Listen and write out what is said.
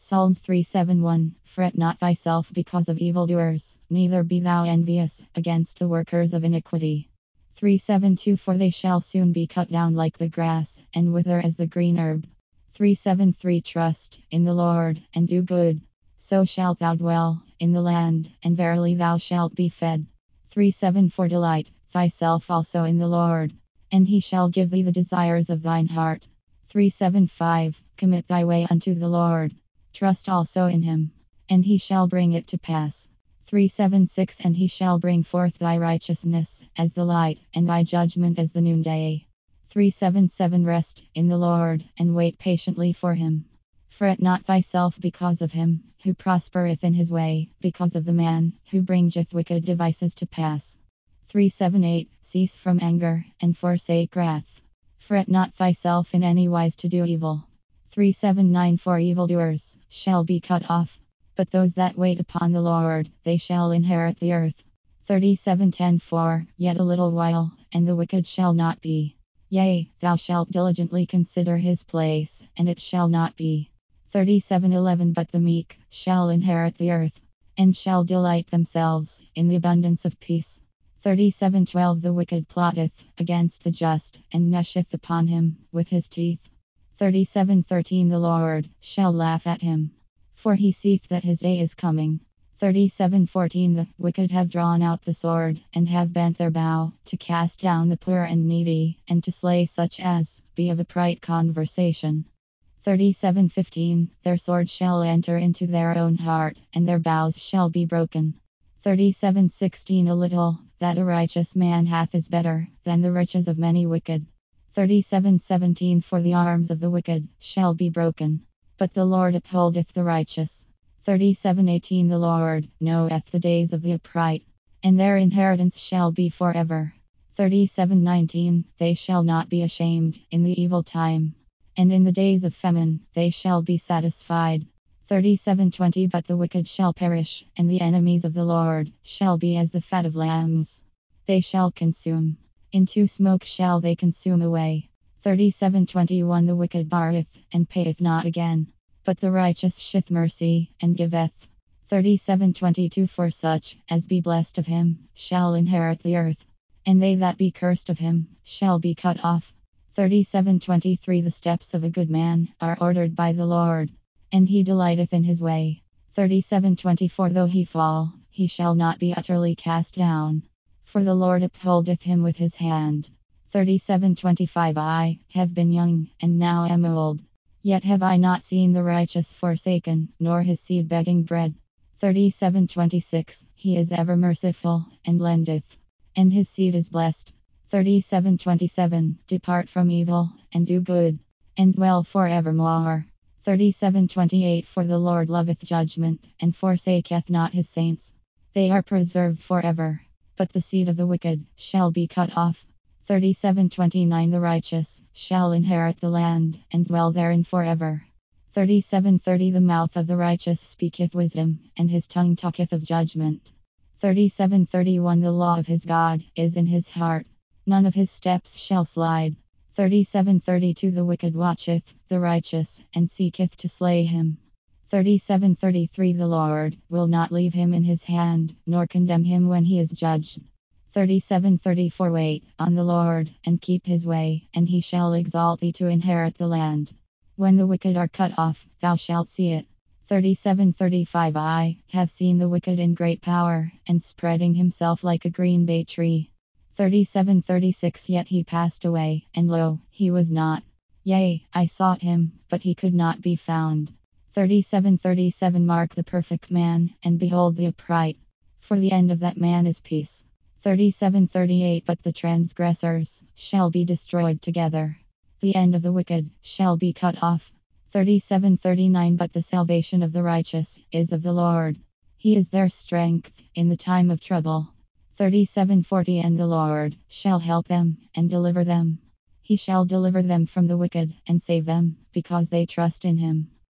Psalms 371. Fret not thyself because of evildoers, neither be thou envious against the workers of iniquity. 372. For they shall soon be cut down like the grass, and wither as the green herb. 373. Trust in the Lord, and do good. So shalt thou dwell in the land, and verily thou shalt be fed. 374. Delight thyself also in the Lord, and he shall give thee the desires of thine heart. 375. Commit thy way unto the Lord. Trust also in him, and he shall bring it to pass. 376. And he shall bring forth thy righteousness as the light, and thy judgment as the noonday. 377. Rest in the Lord, and wait patiently for him. Fret not thyself because of him who prospereth in his way, because of the man who bringeth wicked devices to pass. 378. Cease from anger, and forsake wrath. Fret not thyself in any wise to do evil. 379. For evildoers shall be cut off, but those that wait upon the Lord, they shall inherit the earth. 37:10. For yet a little while, and the wicked shall not be. Yea, thou shalt diligently consider his place, and it shall not be. 37:11. But the meek shall inherit the earth, and shall delight themselves in the abundance of peace. 37:12. The wicked plotteth against the just, and gnasheth upon him with his teeth. 37:13. The Lord shall laugh at him, for he seeth that his day is coming. 37:14. The wicked have drawn out the sword, and have bent their bow, to cast down the poor and needy, and to slay such as be of upright conversation. 37:15. Their sword shall enter into their own heart, and their bows shall be broken. 37:16. A little that a righteous man hath is better than the riches of many wicked. 37:17. For the arms of the wicked shall be broken, but the Lord upholdeth the righteous. 37:18. The Lord knoweth the days of the upright, and their inheritance shall be forever. 37:19. They shall not be ashamed in the evil time, and in the days of famine they shall be satisfied. 37:20. But the wicked shall perish, and the enemies of the Lord shall be as the fat of lambs. They shall consume. Into smoke shall they consume away. 37:21. The wicked borroweth, and payeth not again, but the righteous sheweth mercy, and giveth. 37:22. For such as be blessed of him shall inherit the earth, and they that be cursed of him shall be cut off. 37:23. The steps of a good man are ordered by the Lord, and he delighteth in his way. 37:24. Though he fall, he shall not be utterly cast down, for the Lord upholdeth him with his hand. 37:25. I have been young, and now am old, yet have I not seen the righteous forsaken, nor his seed begging bread. 37:26. He is ever merciful, and lendeth, and his seed is blessed. 37:27. Depart from evil, and do good, and dwell forevermore. 37:28. For the Lord loveth judgment, and forsaketh not his saints. They are preserved forever, but the seed of the wicked shall be cut off. 37:29. The righteous shall inherit the land, and dwell therein forever. 37:30. The mouth of the righteous speaketh wisdom, and his tongue talketh of judgment. 37:31. The law of his God is in his heart, none of his steps shall slide. 37:32. The wicked watcheth the righteous, and seeketh to slay him. 37:33. The Lord will not leave him in his hand, nor condemn him when he is judged. 37:34. Wait on the Lord, and keep his way, and he shall exalt thee to inherit the land. When the wicked are cut off, thou shalt see it. 37:35. I have seen the wicked in great power, and spreading himself like a green bay tree. 37:36. Yet he passed away, and lo, he was not. Yea, I sought him, but he could not be found. 37:37. Mark the perfect man, and behold the upright, for the end of that man is peace. 37:38. But the transgressors shall be destroyed together. The end of the wicked shall be cut off. 37:39. But the salvation of the righteous is of the Lord. He is their strength in the time of trouble. 37:40. And the Lord shall help them, and deliver them. He shall deliver them from the wicked, and save them, because they trust in him.